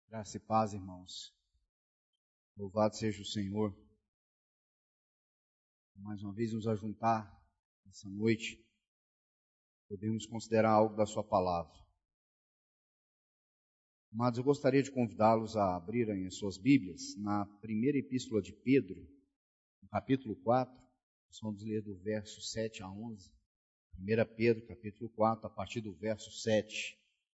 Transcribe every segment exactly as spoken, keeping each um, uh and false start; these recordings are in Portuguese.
Graça e paz, irmãos. Louvado seja o Senhor. Mais uma vez nos ajuntar essa noite, podemos considerar algo da sua palavra. Amados, eu gostaria de convidá-los a abrirem as suas Bíblias na primeira epístola de Pedro, no capítulo quatro, nós vamos ler do verso sete a onze. primeira Pedro, capítulo quatro, a partir do verso sete.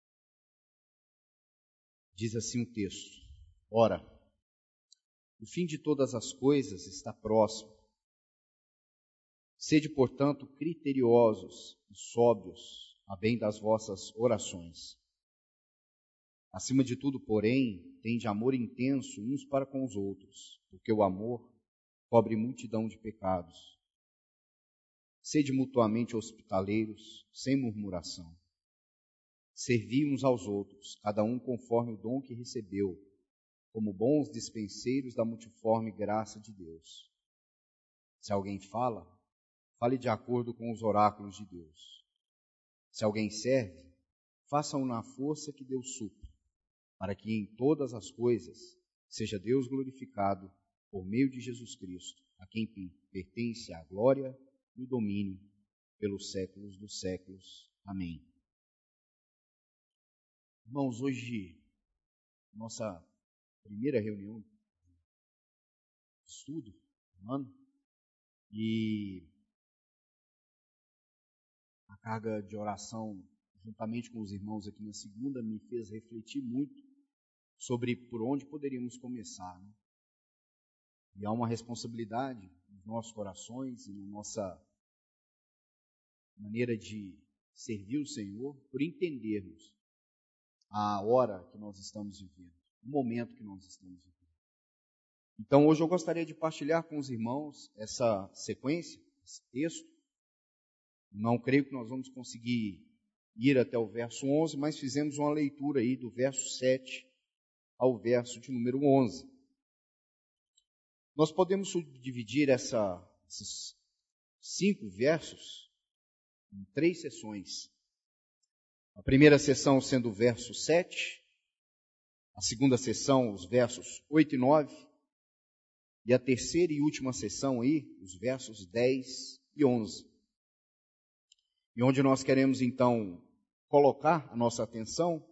Diz assim o texto: Ora, o fim de todas as coisas está próximo. Sede, portanto, criteriosos e sóbrios, a bem das vossas orações. Acima de tudo, porém, tende amor intenso uns para com os outros, porque o amor cobre multidão de pecados. Sede mutuamente hospitaleiros, sem murmuração. Servi uns aos outros, cada um conforme o dom que recebeu, como bons dispenseiros da multiforme graça de Deus. Se alguém fala, fale de acordo com os oráculos de Deus. Se alguém serve, faça-o na força que Deus supre, para que em todas as coisas seja Deus glorificado por meio de Jesus Cristo, a quem pertence a glória e o domínio pelos séculos dos séculos. Amém. Irmãos, hoje, nossa primeira reunião de estudo, mano, e a carga de oração, juntamente com os irmãos aqui na segunda, me fez refletir muito sobre por onde poderíamos começar, né? E há uma responsabilidade nos nossos corações e na nossa maneira de servir o Senhor, por entendermos a hora que nós estamos vivendo, o momento que nós estamos vivendo. Então, hoje eu gostaria de partilhar com os irmãos essa sequência, esse texto. Não creio que nós vamos conseguir ir até o verso onze, mas fizemos uma leitura aí do verso sete ao verso de número onze. Nós podemos subdividir essa, esses cinco versos em três sessões. A primeira sessão sendo o verso sete, a segunda sessão os versos oito e nove, e a terceira e última sessão aí, os versos dez e onze. E onde nós queremos então colocar a nossa atenção,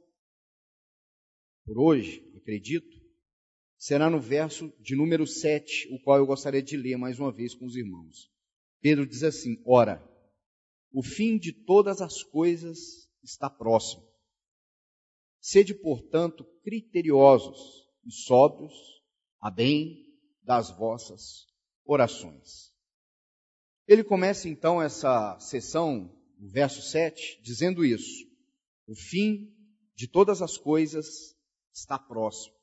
por hoje, acredito, será no verso de número sete, o qual eu gostaria de ler mais uma vez com os irmãos. Pedro diz assim: Ora, o fim de todas as coisas está próximo. Sede, portanto, criteriosos e sóbrios, a bem das vossas orações. Ele começa então essa sessão, no verso sete, dizendo isso: o fim de todas as coisas está próximo.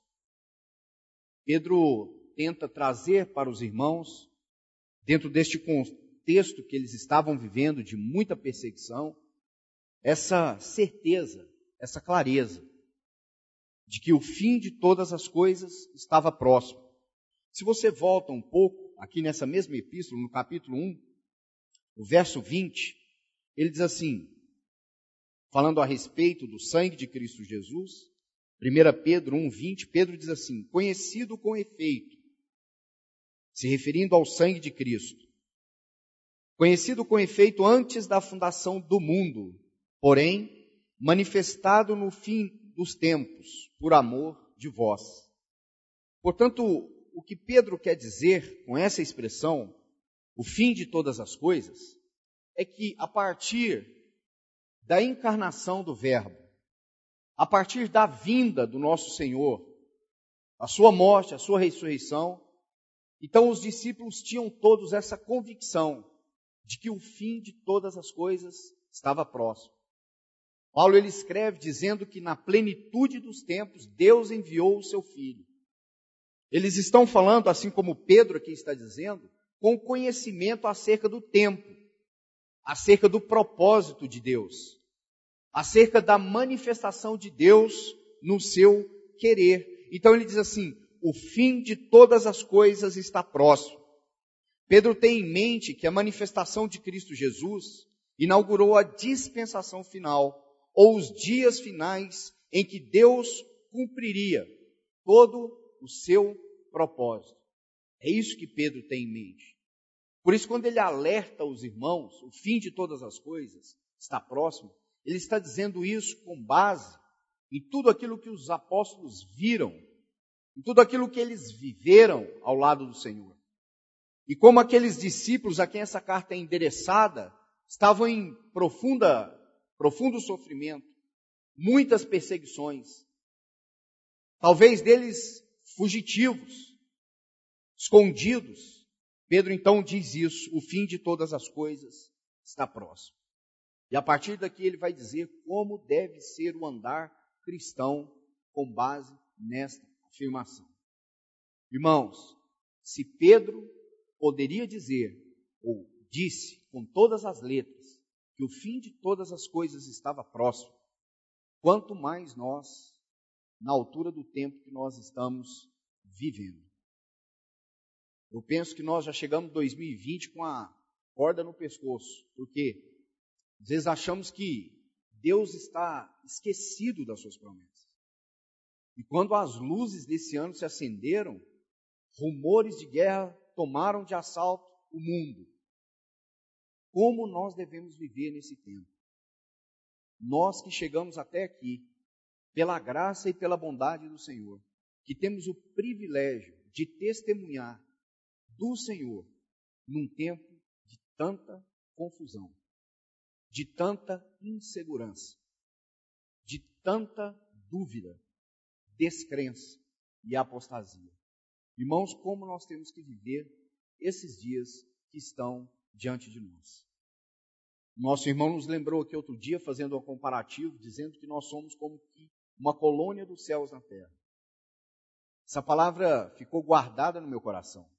Pedro tenta trazer para os irmãos, dentro deste contexto que eles estavam vivendo de muita perseguição, essa certeza, essa clareza, de que o fim de todas as coisas estava próximo. Se você volta um pouco, aqui nessa mesma epístola, no capítulo um, o verso vinte, ele diz assim, falando a respeito do sangue de Cristo Jesus, primeira Pedro um, vinte, Pedro diz assim: conhecido com efeito, se referindo ao sangue de Cristo, conhecido com efeito antes da fundação do mundo, porém, manifestado no fim dos tempos, por amor de vós. Portanto, o que Pedro quer dizer com essa expressão, o fim de todas as coisas, é que a partir da encarnação do Verbo, a partir da vinda do nosso Senhor, a sua morte, a sua ressurreição, então os discípulos tinham todos essa convicção de que o fim de todas as coisas estava próximo. Paulo ele escreve dizendo que na plenitude dos tempos Deus enviou o seu Filho. Eles estão falando, assim como Pedro aqui está dizendo, com conhecimento acerca do tempo, acerca do propósito de Deus, acerca da manifestação de Deus no seu querer. Então ele diz assim: o fim de todas as coisas está próximo. Pedro tem em mente que a manifestação de Cristo Jesus inaugurou a dispensação final, ou os dias finais em que Deus cumpriria todo o seu propósito. É isso que Pedro tem em mente. Por isso, quando ele alerta os irmãos, o fim de todas as coisas está próximo, ele está dizendo isso com base em tudo aquilo que os apóstolos viram, em tudo aquilo que eles viveram ao lado do Senhor. E como aqueles discípulos a quem essa carta é endereçada, estavam em profunda, profundo sofrimento, muitas perseguições, talvez deles fugitivos, escondidos. Pedro então diz isso, o fim de todas as coisas está próximo. E a partir daqui ele vai dizer como deve ser o andar cristão com base nesta afirmação. Irmãos, se Pedro poderia dizer, ou disse com todas as letras, que o fim de todas as coisas estava próximo, quanto mais nós, na altura do tempo que nós estamos vivendo. Eu penso que nós já chegamos em dois mil e vinte com a corda no pescoço, porque às vezes achamos que Deus está esquecido das suas promessas. E quando as luzes desse ano se acenderam, rumores de guerra tomaram de assalto o mundo. Como nós devemos viver nesse tempo? Nós que chegamos até aqui, pela graça e pela bondade do Senhor, que temos o privilégio de testemunhar do Senhor num tempo de tanta confusão, de tanta insegurança, de tanta dúvida, descrença e apostasia. Irmãos, como nós temos que viver esses dias que estão diante de nós. Nosso irmão nos lembrou aqui outro dia, fazendo um comparativo, dizendo que nós somos como que uma colônia dos céus na terra. Essa palavra ficou guardada no meu coração.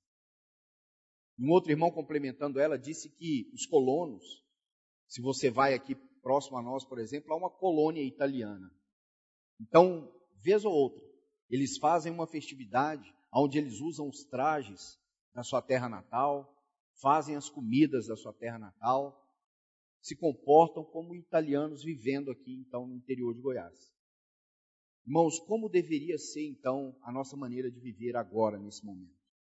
Um outro irmão, complementando ela, disse que os colonos, se você vai aqui próximo a nós, por exemplo, há uma colônia italiana. Então, vez ou outra, eles fazem uma festividade onde eles usam os trajes da sua terra natal, fazem as comidas da sua terra natal, se comportam como italianos vivendo aqui, então, no interior de Goiás. Irmãos, como deveria ser, então, a nossa maneira de viver agora, nesse momento?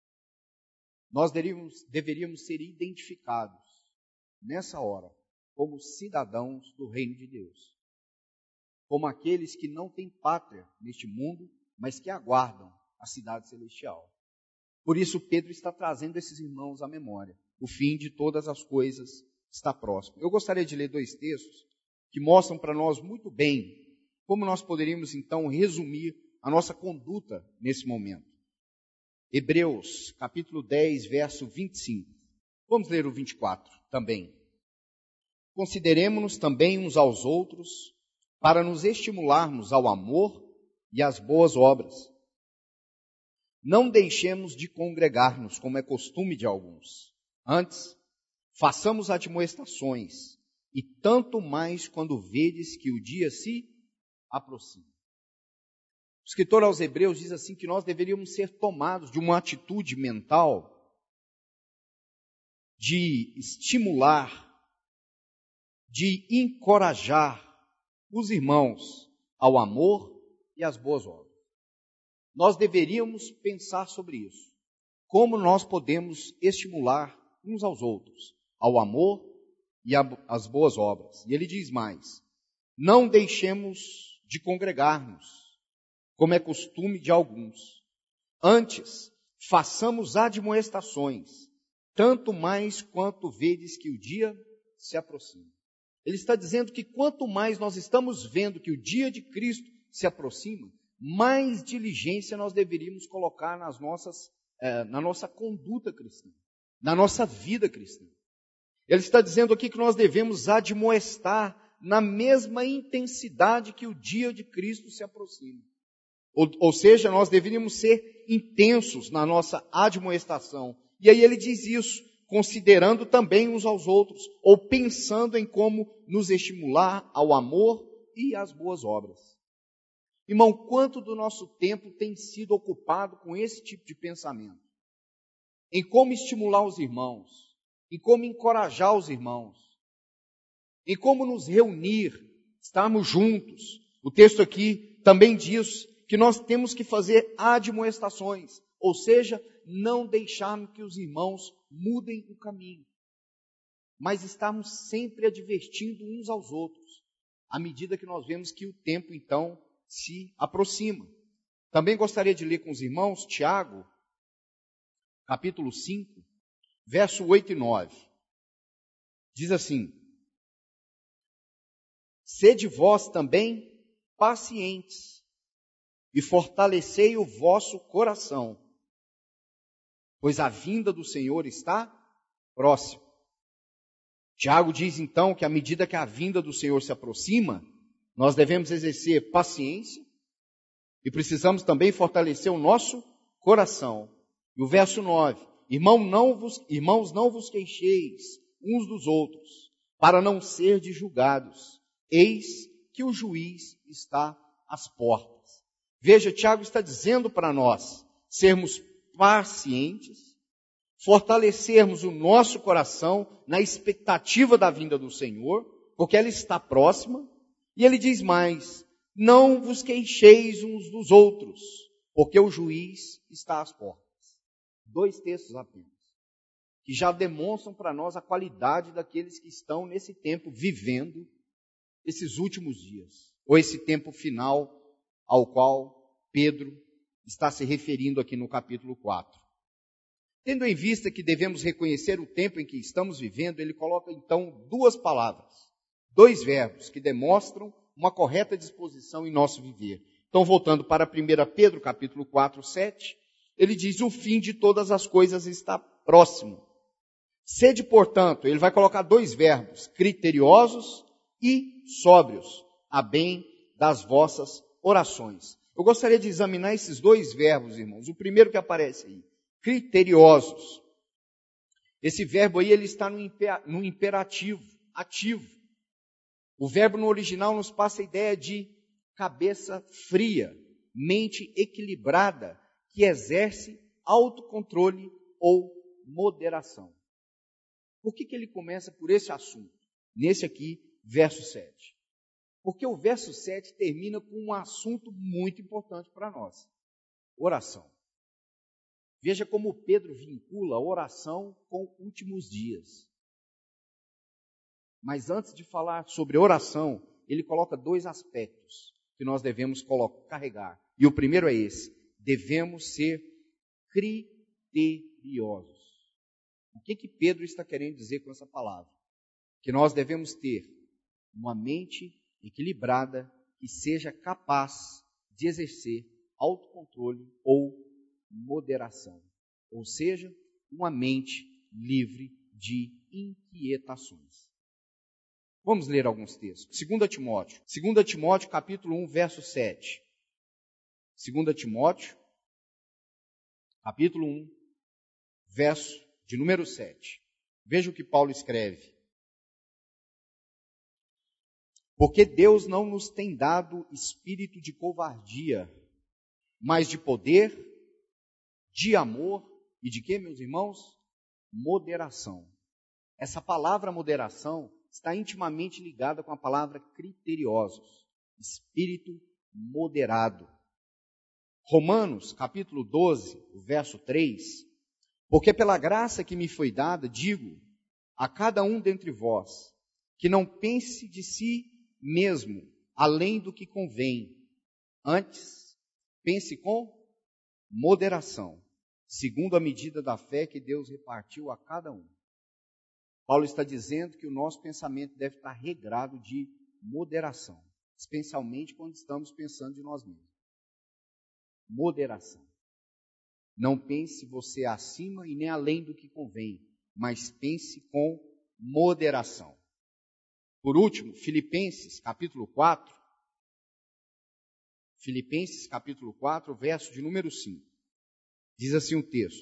Nós deveríamos, deveríamos ser identificados, nessa hora, como cidadãos do reino de Deus. Como aqueles que não têm pátria neste mundo, mas que aguardam a cidade celestial. Por isso, Pedro está trazendo esses irmãos à memória. O fim de todas as coisas está próximo. Eu gostaria de ler dois textos que mostram para nós muito bem como nós poderíamos, então, resumir a nossa conduta nesse momento. Hebreus, capítulo dez, verso vinte e cinco. Vamos ler o vinte e quatro também. Consideremo-nos também uns aos outros para nos estimularmos ao amor e às boas obras. Não deixemos de congregar-nos, como é costume de alguns. Antes, façamos admoestações, e tanto mais quando vedes que o dia se aproxima. O escritor aos Hebreus diz assim que nós deveríamos ser tomados de uma atitude mental de estimular, de encorajar os irmãos ao amor e às boas obras. Nós deveríamos pensar sobre isso. Como nós podemos estimular uns aos outros ao amor e às boas obras. E ele diz mais: não deixemos de congregar-nos, como é costume de alguns. Antes, façamos admoestações, tanto mais quanto vedes que o dia se aproxima. Ele está dizendo que quanto mais nós estamos vendo que o dia de Cristo se aproxima, mais diligência nós deveríamos colocar nas nossas, eh, na nossa conduta cristã, na nossa vida cristã. Ele está dizendo aqui que nós devemos admoestar na mesma intensidade que o dia de Cristo se aproxima. Ou, ou seja, nós deveríamos ser intensos na nossa admoestação. E aí ele diz isso, considerando também uns aos outros, ou pensando em como nos estimular ao amor e às boas obras. Irmão, quanto do nosso tempo tem sido ocupado com esse tipo de pensamento? Em como estimular os irmãos, em como encorajar os irmãos, em como nos reunir, estarmos juntos. O texto aqui também diz que nós temos que fazer admoestações, ou seja, não deixarmos que os irmãos mudem o caminho, mas estarmos sempre advertindo uns aos outros, à medida que nós vemos que o tempo, então, se aproxima. Também gostaria de ler com os irmãos Tiago, capítulo cinco, verso oito e nove. Diz assim: sede vós também pacientes e fortalecei o vosso coração, pois a vinda do Senhor está próxima. Tiago diz então que à medida que a vinda do Senhor se aproxima, nós devemos exercer paciência e precisamos também fortalecer o nosso coração. E o verso nove, Irmão, não vos, irmãos, não vos queixeis uns dos outros, para não serdes julgados. Eis que o juiz está às portas. Veja, Tiago está dizendo para nós sermos pacientes, fortalecermos o nosso coração na expectativa da vinda do Senhor, porque ela está próxima. E ele diz mais: não vos queixeis uns dos outros, porque o juiz está às portas. Dois textos apenas, que já demonstram para nós a qualidade daqueles que estão nesse tempo vivendo esses últimos dias, ou esse tempo final ao qual Pedro está se referindo aqui no capítulo quatro. Tendo em vista que devemos reconhecer o tempo em que estamos vivendo, ele coloca então duas palavras, dois verbos que demonstram uma correta disposição em nosso viver. Então, voltando para primeira Pedro, capítulo quatro, sete, ele diz: o fim de todas as coisas está próximo. Sede, portanto, ele vai colocar dois verbos, criteriosos e sóbrios, a bem das vossas orações. Eu gostaria de examinar esses dois verbos, irmãos. O primeiro que aparece aí, criteriosos. Esse verbo aí, ele está no imperativo, ativo. O verbo no original nos passa a ideia de cabeça fria, mente equilibrada, que exerce autocontrole ou moderação. Por que que ele começa por esse assunto? Nesse aqui, verso sete. Porque o verso sete termina com um assunto muito importante para nós. Oração. Veja como Pedro vincula a oração com últimos dias. Mas antes de falar sobre oração, ele coloca dois aspectos que nós devemos carregar. E o primeiro é esse: devemos ser criteriosos. O que que Pedro está querendo dizer com essa palavra? Que nós devemos ter uma mente equilibrada que seja capaz de exercer autocontrole ou moderação. Ou seja, uma mente livre de inquietações. Vamos ler alguns textos. Segunda Timóteo. Segunda Timóteo, capítulo um, verso sete. Segunda Timóteo, capítulo um, verso de número sete. Veja o que Paulo escreve. Porque Deus não nos tem dado espírito de covardia, mas de poder, de amor e de quê, meus irmãos? Moderação. Essa palavra moderação está intimamente ligada com a palavra criteriosos, espírito moderado. Romanos, capítulo doze, verso três, porque pela graça que me foi dada, digo a cada um dentre vós, que não pense de si mesmo, além do que convém, antes, pense com moderação, segundo a medida da fé que Deus repartiu a cada um. Paulo está dizendo que o nosso pensamento deve estar regrado de moderação, especialmente quando estamos pensando de nós mesmos. Moderação. Não pense você acima e nem além do que convém, mas pense com moderação. Por último, Filipenses, capítulo quatro. Filipenses, capítulo quatro, verso de número cinco. Diz assim o texto: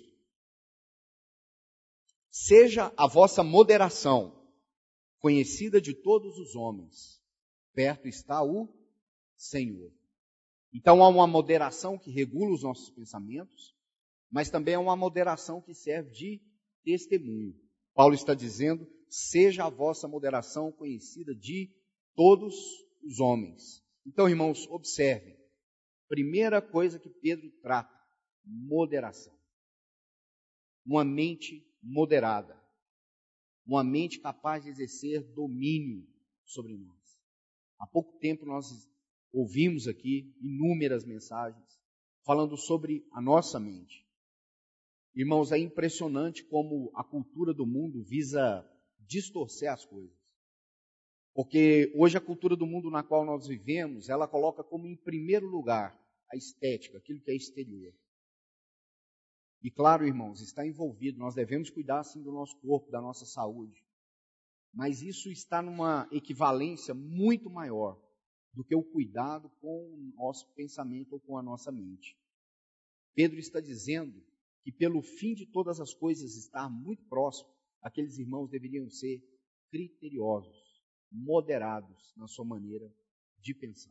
seja a vossa moderação conhecida de todos os homens, perto está o Senhor. Então há uma moderação que regula os nossos pensamentos, mas também há uma moderação que serve de testemunho. Paulo está dizendo: seja a vossa moderação conhecida de todos os homens. Então, irmãos, observem. Primeira coisa que Pedro trata, moderação. Uma mente moderada. Uma mente capaz de exercer domínio sobre nós. Há pouco tempo nós ouvimos aqui inúmeras mensagens falando sobre a nossa mente. Irmãos, é impressionante como a cultura do mundo visa distorcer as coisas. Porque hoje a cultura do mundo na qual nós vivemos, ela coloca como em primeiro lugar a estética, aquilo que é exterior. E claro, irmãos, está envolvido, nós devemos cuidar sim do nosso corpo, da nossa saúde. Mas isso está numa equivalência muito maior do que o cuidado com o nosso pensamento ou com a nossa mente. Pedro está dizendo que pelo fim de todas as coisas estar muito próximo, aqueles irmãos deveriam ser criteriosos, moderados na sua maneira de pensar.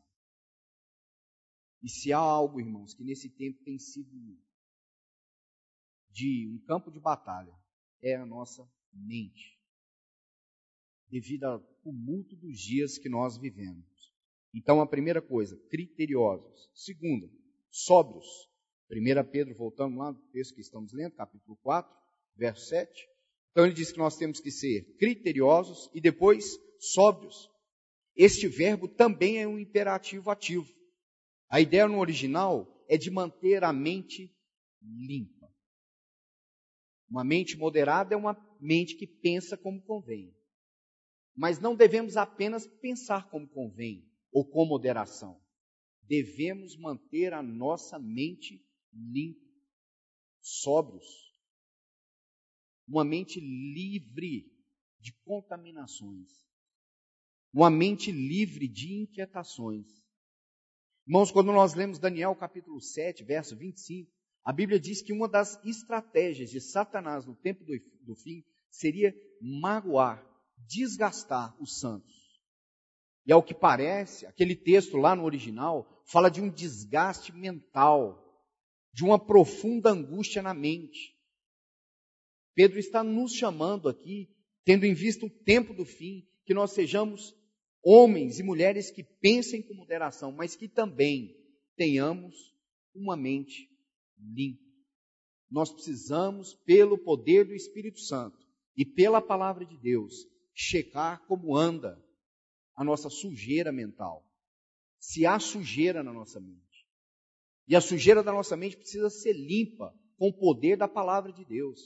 E se há algo, irmãos, que nesse tempo tem sido de um campo de batalha, é a nossa mente, devido ao tumulto dos dias que nós vivemos. Então, a primeira coisa, criteriosos. Segunda, sóbrios. Primeira Pedro, voltando lá no texto que estamos lendo, capítulo quatro, verso sete. Então, ele diz que nós temos que ser criteriosos e depois sóbrios. Este verbo também é um imperativo ativo. A ideia no original é de manter a mente limpa. Uma mente moderada é uma mente que pensa como convém. Mas não devemos apenas pensar como convém ou com moderação. Devemos manter a nossa mente limpa, sóbrios. Uma mente livre de contaminações. Uma mente livre de inquietações. Irmãos, quando nós lemos Daniel capítulo sete, verso vinte e cinco, a Bíblia diz que uma das estratégias de Satanás no tempo do, do fim seria magoar, desgastar os santos. E ao que parece, aquele texto lá no original fala de um desgaste mental, de uma profunda angústia na mente. Pedro está nos chamando aqui, tendo em vista o tempo do fim, que nós sejamos homens e mulheres que pensem com moderação, mas que também tenhamos uma mente limpa. Nós precisamos, pelo poder do Espírito Santo e pela palavra de Deus, checar como anda a nossa sujeira mental. Se há sujeira na nossa mente. E a sujeira da nossa mente precisa ser limpa com o poder da palavra de Deus.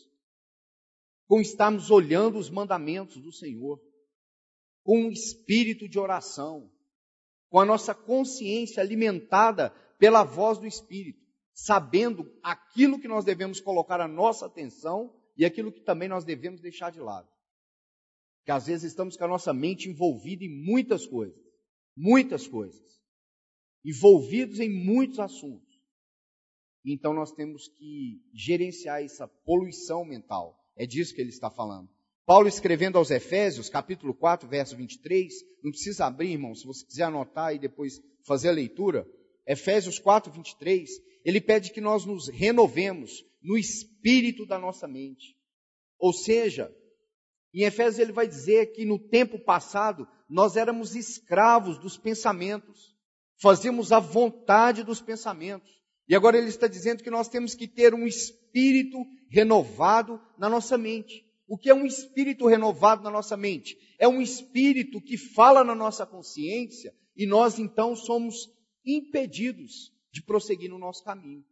Com estarmos olhando os mandamentos do Senhor. Com um espírito de oração. Com a nossa consciência alimentada pela voz do Espírito. Sabendo aquilo que nós devemos colocar a nossa atenção e aquilo que também nós devemos deixar de lado. Que às vezes estamos com a nossa mente envolvida em muitas coisas. Muitas coisas. Envolvidos em muitos assuntos. Então nós temos que gerenciar essa poluição mental. É disso que ele está falando. Paulo escrevendo aos Efésios, capítulo quatro, verso vinte e três. Não precisa abrir, irmão, se você quiser anotar e depois fazer a leitura. Efésios quatro, vinte e três. Ele pede que nós nos renovemos no espírito da nossa mente. Ou seja, em Efésios ele vai dizer que no tempo passado nós éramos escravos dos pensamentos. Fazíamos a vontade dos pensamentos. E agora ele está dizendo que nós temos que ter um espírito renovado na nossa mente. O que é um espírito renovado na nossa mente? É um espírito que fala na nossa consciência e nós então somos impedidos de prosseguir no nosso caminho.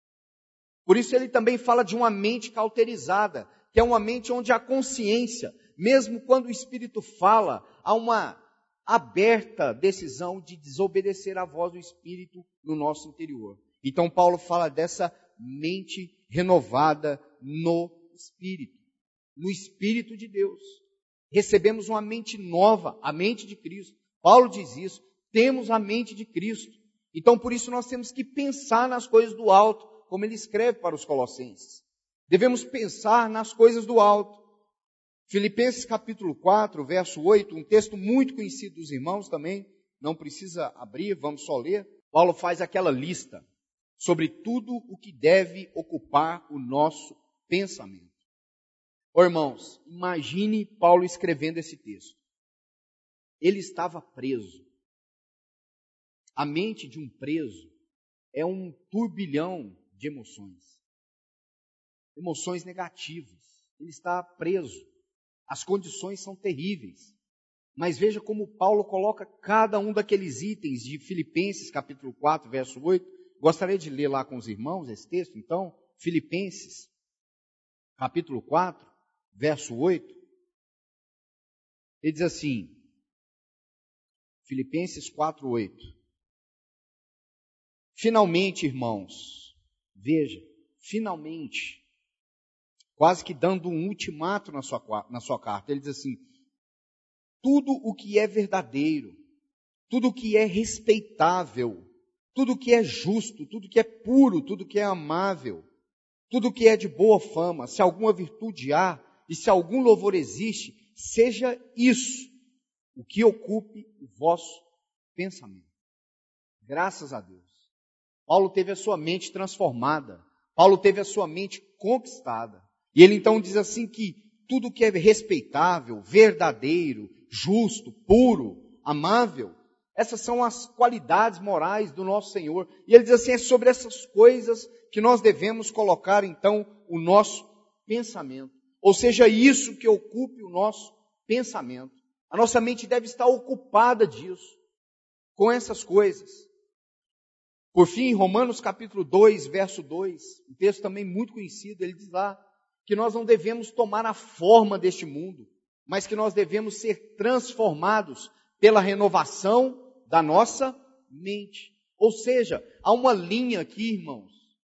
Por isso ele também fala de uma mente cauterizada, que é uma mente onde a consciência, mesmo quando o Espírito fala, há uma aberta decisão de desobedecer à voz do Espírito no nosso interior. Então Paulo fala dessa mente renovada no Espírito, no Espírito de Deus. Recebemos uma mente nova, a mente de Cristo. Paulo diz isso, temos a mente de Cristo. Então por isso nós temos que pensar nas coisas do alto, como ele escreve para os Colossenses. Devemos pensar nas coisas do alto. Filipenses capítulo quatro, verso oito, um texto muito conhecido dos irmãos também, não precisa abrir, vamos só ler. Paulo faz aquela lista sobre tudo o que deve ocupar o nosso pensamento. Ô irmãos, imagine Paulo escrevendo esse texto. Ele estava preso. A mente de um preso é um turbilhão de emoções. Emoções negativas. Ele está preso. As condições são terríveis. Mas veja como Paulo coloca cada um daqueles itens de Filipenses, capítulo quatro, verso oito. Gostaria de ler lá com os irmãos esse texto, então. Filipenses, capítulo quatro, verso oito. Ele diz assim, Filipenses quatro, oito. Finalmente, irmãos, veja, finalmente, quase que dando um ultimato na sua, na sua carta, ele diz assim, tudo o que é verdadeiro, tudo o que é respeitável, tudo o que é justo, tudo o que é puro, tudo o que é amável, tudo o que é de boa fama, se alguma virtude há e se algum louvor existe, seja isso o que ocupe o vosso pensamento. Graças a Deus. Paulo teve a sua mente transformada. Paulo teve a sua mente conquistada. E ele então diz assim que tudo que é respeitável, verdadeiro, justo, puro, amável, essas são as qualidades morais do nosso Senhor. E ele diz assim, é sobre essas coisas que nós devemos colocar então o nosso pensamento. Ou seja, isso que ocupe o nosso pensamento. A nossa mente deve estar ocupada disso, com essas coisas. Por fim, Romanos capítulo dois, verso dois, um texto também muito conhecido, ele diz lá que nós não devemos tomar a forma deste mundo, mas que nós devemos ser transformados pela renovação da nossa mente. Ou seja, há uma linha aqui, irmãos,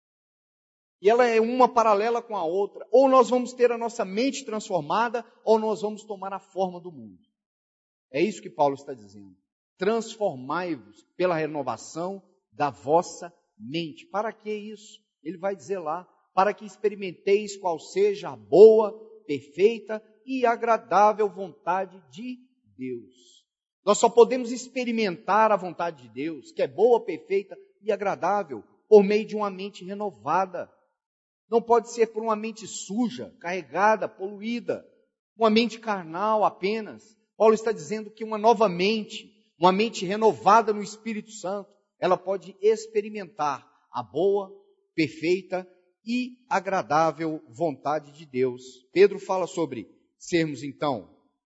e ela é uma paralela com a outra. Ou nós vamos ter a nossa mente transformada, ou nós vamos tomar a forma do mundo. É isso que Paulo está dizendo. Transformai-vos pela renovação da vossa mente. Para que isso? Ele vai dizer lá, para que experimenteis qual seja a boa, perfeita e agradável vontade de Deus. Nós só podemos experimentar a vontade de Deus, que é boa, perfeita e agradável, por meio de uma mente renovada. Não pode ser por uma mente suja, carregada, poluída, uma mente carnal apenas. Paulo está dizendo que uma nova mente, uma mente renovada no Espírito Santo, ela pode experimentar a boa, perfeita e agradável vontade de Deus. Pedro fala sobre sermos, então,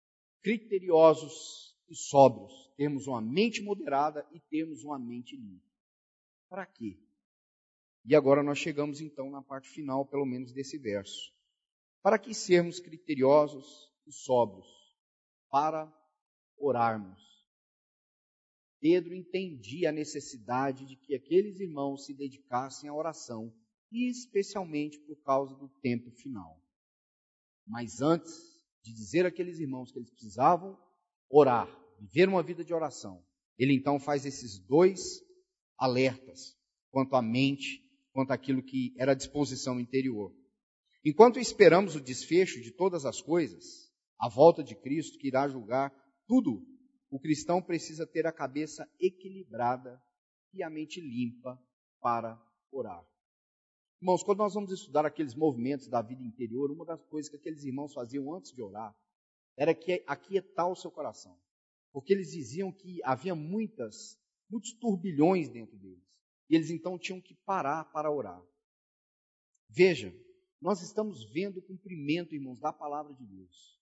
criteriosos e sóbrios, termos uma mente moderada e termos uma mente limpa. Para quê? E agora nós chegamos, então, na parte final, pelo menos, desse verso. Para que sermos criteriosos e sóbrios? Para orarmos. Pedro entendia a necessidade de que aqueles irmãos se dedicassem à oração, especialmente por causa do tempo final. Mas antes de dizer àqueles irmãos que eles precisavam orar, viver uma vida de oração, ele então faz esses dois alertas quanto à mente, quanto àquilo que era a disposição interior. Enquanto esperamos o desfecho de todas as coisas, a volta de Cristo que irá julgar tudo, o cristão precisa ter a cabeça equilibrada e a mente limpa para orar. Irmãos, quando nós vamos estudar aqueles movimentos da vida interior, uma das coisas que aqueles irmãos faziam antes de orar era que aquietar o seu coração. Porque eles diziam que havia muitas, muitos turbilhões dentro deles. E eles então tinham que parar para orar. Veja, nós estamos vendo o cumprimento, irmãos, da palavra de Deus.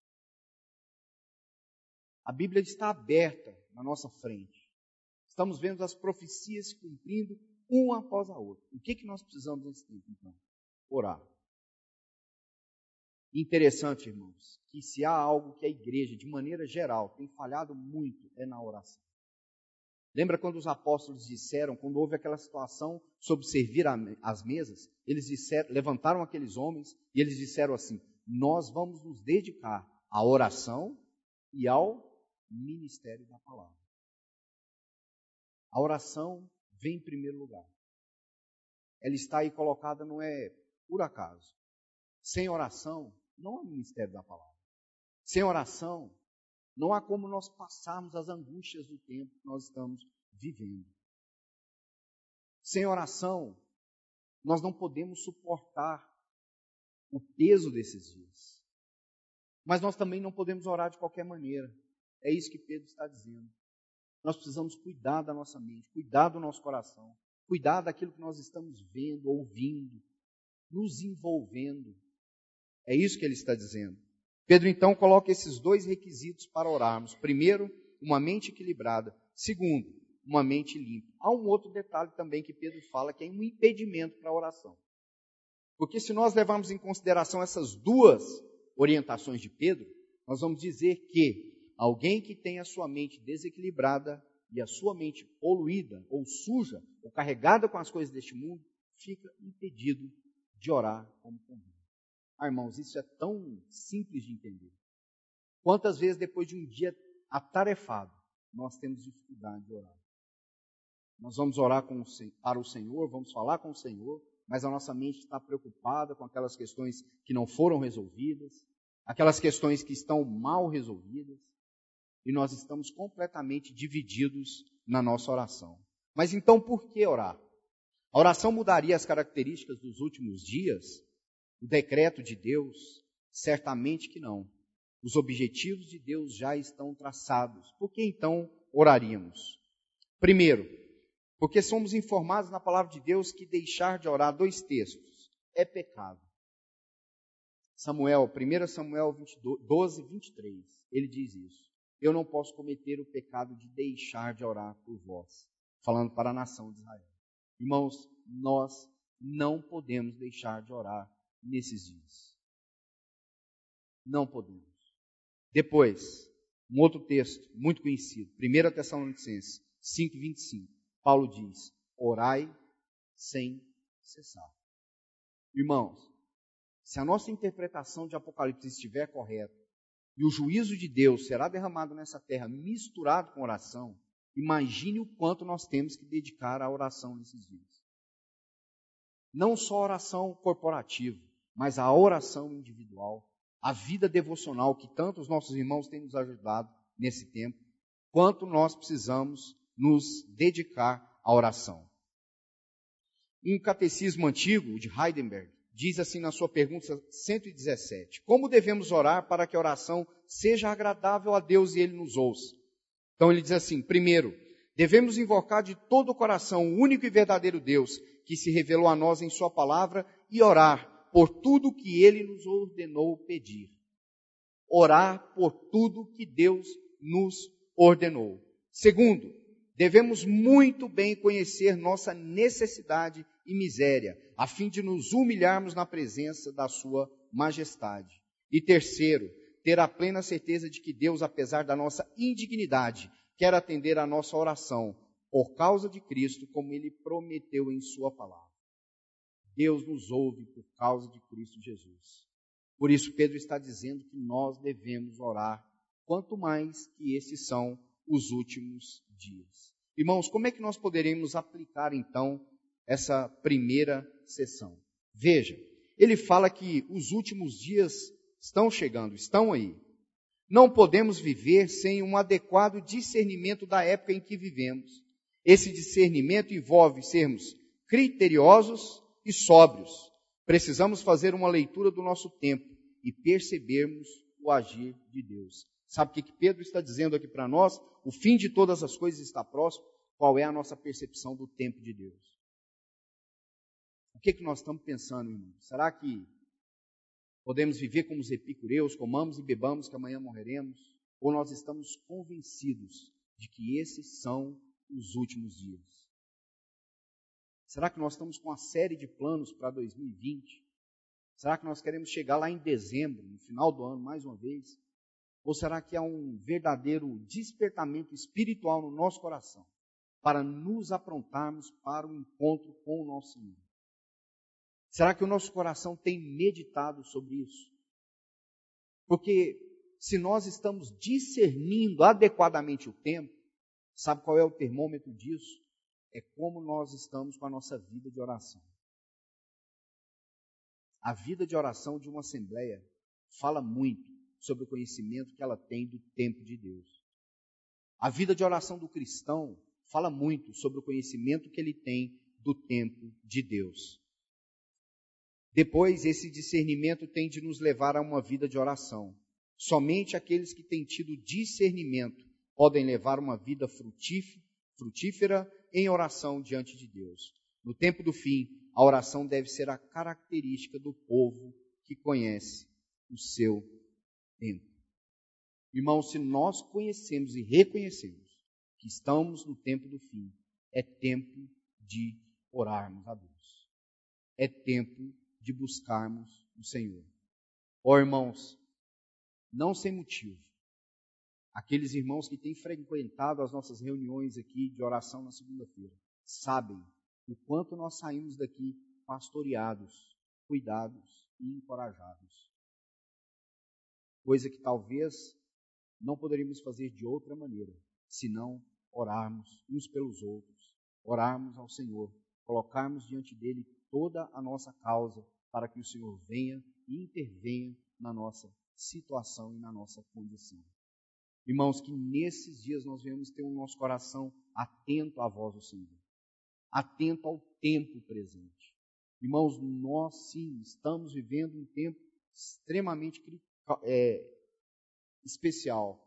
A Bíblia está aberta na nossa frente. Estamos vendo as profecias se cumprindo uma após a outra. O que, que nós precisamos nesse tempo, então? Orar. Interessante, irmãos, que se há algo que a igreja, de maneira geral, tem falhado muito, é na oração. Lembra quando os apóstolos disseram, quando houve aquela situação sobre servir às mesas, eles disseram, levantaram aqueles homens e eles disseram assim, nós vamos nos dedicar à oração e ao ministério da palavra. A oração vem em primeiro lugar. Ela está aí colocada, não é por acaso. Sem oração, não há ministério da palavra. Sem oração, não há como nós passarmos as angústias do tempo que nós estamos vivendo. Sem oração, nós não podemos suportar o peso desses dias. Mas nós também não podemos orar de qualquer maneira. É isso que Pedro está dizendo. Nós precisamos cuidar da nossa mente, cuidar do nosso coração. cuidar daquilo que nós estamos vendo, ouvindo, nos envolvendo. É isso que ele está dizendo. Pedro, então, coloca esses dois requisitos para orarmos. Primeiro, uma mente equilibrada. Segundo, uma mente limpa. Há um outro detalhe também que Pedro fala, que é um impedimento para a oração. Porque se nós levarmos em consideração essas duas orientações de Pedro, nós vamos dizer que alguém que tem a sua mente desequilibrada e a sua mente poluída, ou suja, ou carregada com as coisas deste mundo, fica impedido de orar como convém. Ah, irmãos, isso é tão simples de entender. Quantas vezes depois de um dia atarefado, nós temos dificuldade de orar? Nós vamos orar com o, para o Senhor, vamos falar com o Senhor, mas a nossa mente está preocupada com aquelas questões que não foram resolvidas, aquelas questões que estão mal resolvidas, e nós estamos completamente divididos na nossa oração. Mas então, por que orar? A oração mudaria as características dos últimos dias? O decreto de Deus? Certamente que não. Os objetivos de Deus já estão traçados. Por que então oraríamos? Primeiro, porque somos informados na palavra de Deus que deixar de orar, dois textos, é pecado. Samuel, primeiro Samuel doze, vinte e três, ele diz isso. Eu não posso cometer o pecado de deixar de orar por vós, falando para a nação de Israel. Irmãos, nós não podemos deixar de orar nesses dias. Não podemos. Depois, um outro texto muito conhecido, primeiro Tessalonicenses cinco, vinte e cinco. Paulo diz, orai sem cessar. Irmãos, se a nossa interpretação de Apocalipse estiver correta, e o juízo de Deus será derramado nessa terra misturado com oração, imagine o quanto nós temos que dedicar à oração nesses dias. Não só a oração corporativa, mas a oração individual, a vida devocional que tanto os nossos irmãos têm nos ajudado nesse tempo, quanto nós precisamos nos dedicar à oração. Um catecismo antigo, o de Heidelberg, diz assim na sua pergunta cento e dezessete, como devemos orar para que a oração seja agradável a Deus e Ele nos ouça? Então ele diz assim, primeiro, devemos invocar de todo o coração o único e verdadeiro Deus, que se revelou a nós em sua palavra, e orar por tudo que Ele nos ordenou pedir. Orar por tudo que Deus nos ordenou. Segundo, devemos muito bem conhecer nossa necessidade e miséria, a fim de nos humilharmos na presença da sua majestade. E terceiro, ter a plena certeza de que Deus, apesar da nossa indignidade, quer atender a nossa oração, por causa de Cristo, como Ele prometeu em sua palavra. Deus nos ouve por causa de Cristo Jesus. Por isso Pedro está dizendo que nós devemos orar, quanto mais que esses são os últimos dias. Irmãos, como é que nós poderemos aplicar então essa primeira sessão? Veja, ele fala que os últimos dias estão chegando, estão aí. Não podemos viver sem um adequado discernimento da época em que vivemos. Esse discernimento envolve sermos criteriosos e sóbrios. Precisamos fazer uma leitura do nosso tempo e percebermos o agir de Deus. Sabe o que Pedro está dizendo aqui para nós? O fim de todas as coisas está próximo. Qual é a nossa percepção do tempo de Deus? O que, que nós estamos pensando, irmão? Será que podemos viver como os epicureus, comamos e bebamos, que amanhã morreremos? Ou nós estamos convencidos de que esses são os últimos dias? Será que nós estamos com uma série de planos para dois mil e vinte? Será que nós queremos chegar lá em dezembro, no final do ano, mais uma vez? Ou será que há um verdadeiro despertamento espiritual no nosso coração para nos aprontarmos para o encontro com o nosso Senhor? Será que o nosso coração tem meditado sobre isso? Porque se nós estamos discernindo adequadamente o tempo, sabe qual é o termômetro disso? É como nós estamos com a nossa vida de oração. A vida de oração de uma assembleia fala muito sobre o conhecimento que ela tem do tempo de Deus. A vida de oração do cristão fala muito sobre o conhecimento que ele tem do tempo de Deus. Depois, esse discernimento tem de nos levar a uma vida de oração. Somente aqueles que têm tido discernimento podem levar uma vida frutífera, frutífera em oração diante de Deus. No tempo do fim, a oração deve ser a característica do povo que conhece o seu tempo. Irmãos, se nós conhecemos e reconhecemos que estamos no tempo do fim, é tempo de orarmos a Deus. É tempo de buscarmos o Senhor. Ó irmãos, não sem motivo, aqueles irmãos que têm frequentado as nossas reuniões aqui de oração na segunda-feira, sabem o quanto nós saímos daqui pastoreados, cuidados e encorajados. Coisa que talvez não poderíamos fazer de outra maneira, senão orarmos uns pelos outros, orarmos ao Senhor, colocarmos diante dele toda a nossa causa para que o Senhor venha e intervenha na nossa situação e na nossa condição. Irmãos, que nesses dias nós venhamos ter o nosso coração atento à voz do Senhor, atento ao tempo presente. Irmãos, nós sim estamos vivendo um tempo extremamente é, especial,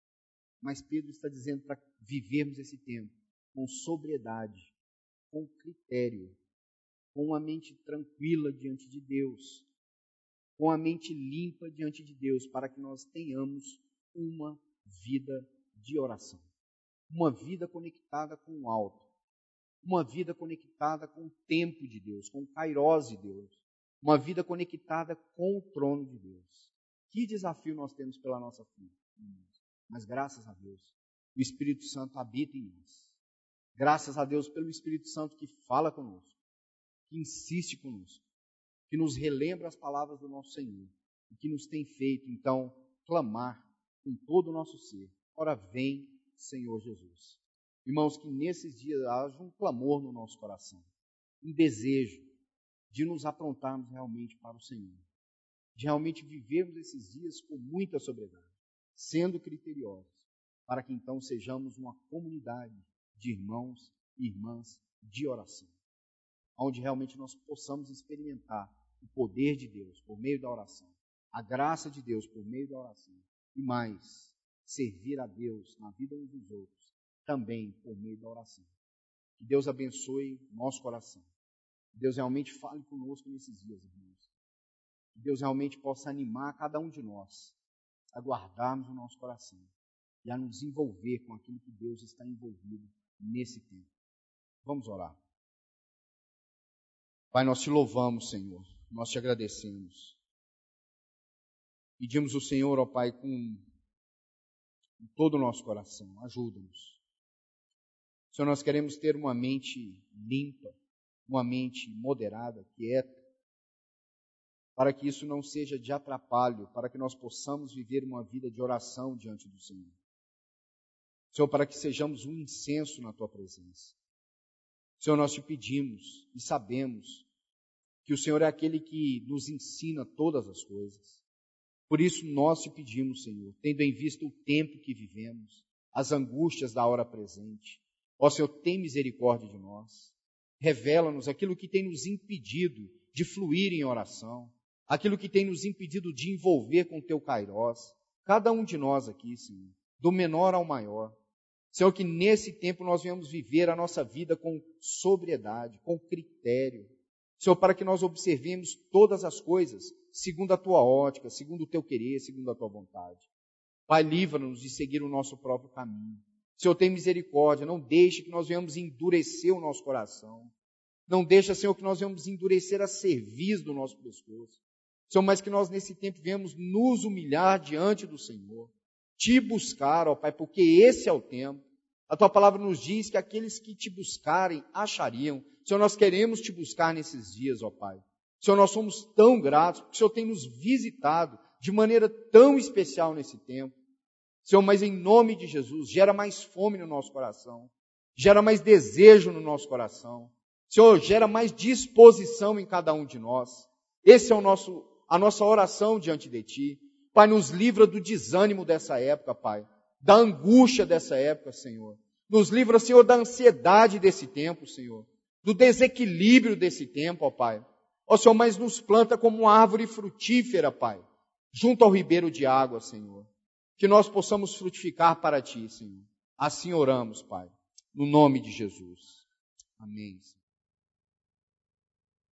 mas Pedro está dizendo para vivermos esse tempo com sobriedade, com critério, com uma mente tranquila diante de Deus, com a mente limpa diante de Deus, para que nós tenhamos uma vida de oração, uma vida conectada com o alto, uma vida conectada com o tempo de Deus, com o kairós de Deus, uma vida conectada com o trono de Deus. Que desafio nós temos pela nossa frente, mas graças a Deus, o Espírito Santo habita em nós. Graças a Deus pelo Espírito Santo que fala conosco, que insiste conosco, que nos relembra as palavras do nosso Senhor e que nos tem feito, então, clamar com todo o nosso ser. Ora, vem, Senhor Jesus. Irmãos, que nesses dias haja um clamor no nosso coração, um desejo de nos aprontarmos realmente para o Senhor, de realmente vivermos esses dias com muita sobriedade, sendo criteriosos, para que então sejamos uma comunidade de irmãos e irmãs de oração, onde realmente nós possamos experimentar o poder de Deus por meio da oração, a graça de Deus por meio da oração, e mais, servir a Deus na vida uns dos outros, também por meio da oração. Que Deus abençoe nosso coração. Que Deus realmente fale conosco nesses dias, irmãos. Que Deus realmente possa animar cada um de nós a guardarmos o nosso coração e a nos envolver com aquilo que Deus está envolvido nesse tempo. Vamos orar. Pai, nós te louvamos, Senhor. Nós te agradecemos. Pedimos ao Senhor, ó Pai, com, com todo o nosso coração. Ajuda-nos. Senhor, nós queremos ter uma mente limpa, uma mente moderada, quieta, para que isso não seja de atrapalho, para que nós possamos viver uma vida de oração diante do Senhor. Senhor, para que sejamos um incenso na Tua presença. Senhor, nós te pedimos e sabemos que o Senhor é aquele que nos ensina todas as coisas. Por isso nós te pedimos, Senhor, tendo em vista o tempo que vivemos, as angústias da hora presente, ó Senhor, tem misericórdia de nós. Revela-nos aquilo que tem nos impedido de fluir em oração, aquilo que tem nos impedido de envolver com o Teu kairós. Cada um de nós aqui, Senhor, do menor ao maior. Senhor, que nesse tempo nós venhamos viver a nossa vida com sobriedade, com critério. Senhor, para que nós observemos todas as coisas segundo a Tua ótica, segundo o Teu querer, segundo a Tua vontade. Pai, livra-nos de seguir o nosso próprio caminho. Senhor, tem misericórdia, não deixe que nós venhamos endurecer o nosso coração. Não deixe, Senhor, que nós venhamos endurecer a cerviz do nosso pescoço. Senhor, mas que nós nesse tempo venhamos nos humilhar diante do Senhor. Te buscar, ó Pai, porque esse é o tempo. A Tua palavra nos diz que aqueles que Te buscarem, achariam. Senhor, nós queremos Te buscar nesses dias, ó Pai. Senhor, nós somos tão gratos, porque o Senhor tem nos visitado de maneira tão especial nesse tempo. Senhor, mas em nome de Jesus, gera mais fome no nosso coração, gera mais desejo no nosso coração. Senhor, gera mais disposição em cada um de nós. Esse é o nosso, a nossa oração diante de Ti. Pai, nos livra do desânimo dessa época, Pai, da angústia dessa época, Senhor. Nos livra, Senhor, da ansiedade desse tempo, Senhor, do desequilíbrio desse tempo, ó Pai. Ó Senhor, mas nos planta como uma árvore frutífera, Pai, junto ao ribeiro de água, Senhor. Que nós possamos frutificar para Ti, Senhor. Assim oramos, Pai. no nome de Jesus. Amém.